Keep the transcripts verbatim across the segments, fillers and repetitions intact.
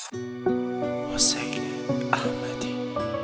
حسین احمدی.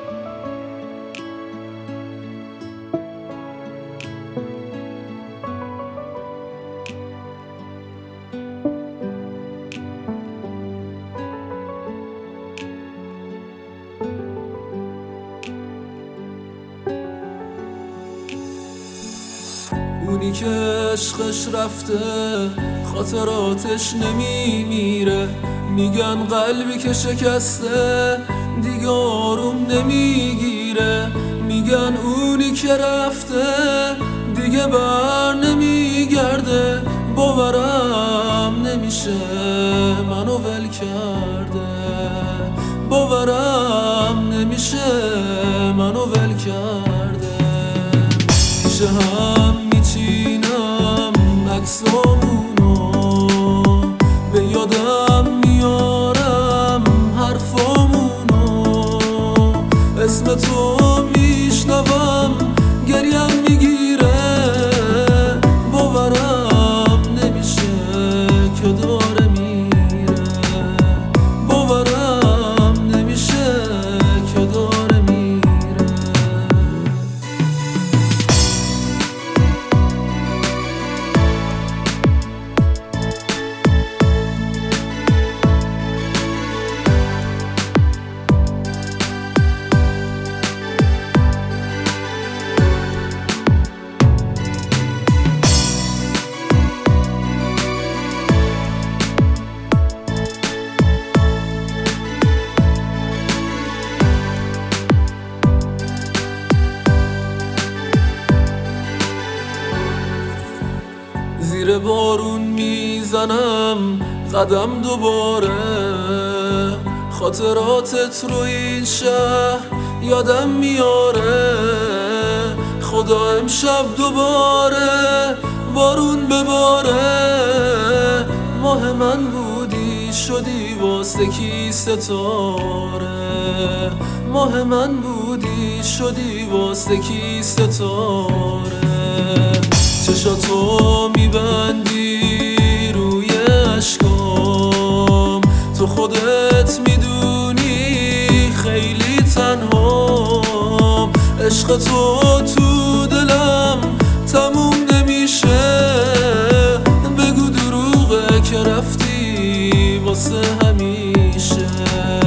اونی که عشقش رفته خاطراتش نمیمیره، میگن قلبی که شکسته دیگه آروم نمیگیره، میگن اونی که رفته دیگه بر نمیگرده، باورم نمیشه منو ول کرده، باورم نمیشه منو ول کرده. پیشه هم میچینم عکسامونو، به یادم میارم حرفامونو، اسم تو میشنوم گریم میگیره، باورم نمیشه که داره میره، باورم نمیشه که داره میره. زیر بارون میزنم قدم دوباره، خاطراتت رو این شهر یادم میاره، خدا امشب دوباره بارون بباره، ماه من بودی شدی واسه کی ستاره، ماه من بودی شدی واسه کی ستاره. چشاتو میبندی روی اشکام، تو خودت میدونی خیلی تنهام، عشق تو تو دلم تموم نمیشه، بگو دروغه که رفتی واسه همیشه.